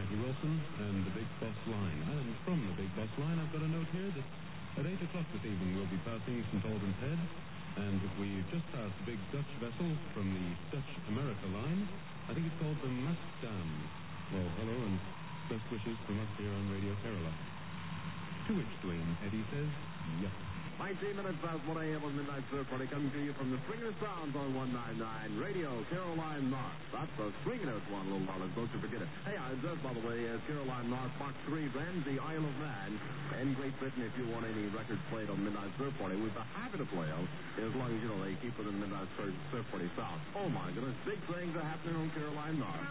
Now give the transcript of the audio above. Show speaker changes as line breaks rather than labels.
Leslie Wilson and the Big Boss Line. And from the Big Boss Line, I've got a note here that at 8 o'clock this evening we'll be passing St. Albans Head, and we've just passed a big Dutch vessel from the Dutch America Line. I think it's called the Amsterdam. Well, hello, and best wishes from us here on Radio Kerala. To which Dwayne Eddy says, yup.
19 minutes past 1 a.m. on Midnight Surf Party, coming to you from the Swinging Sounds on 199 Radio Caroline North. That's the swinging one, little darling. Don't you forget it. Hey, I observed, by the way, Caroline North, Box 3, Ramsey, Isle of Man, and Great Britain. If you want any records played on Midnight Surf Party, we'd be happy to play them, as long as, they keep it in Midnight Surf Party South. Oh, my goodness, big things are happening on Caroline North.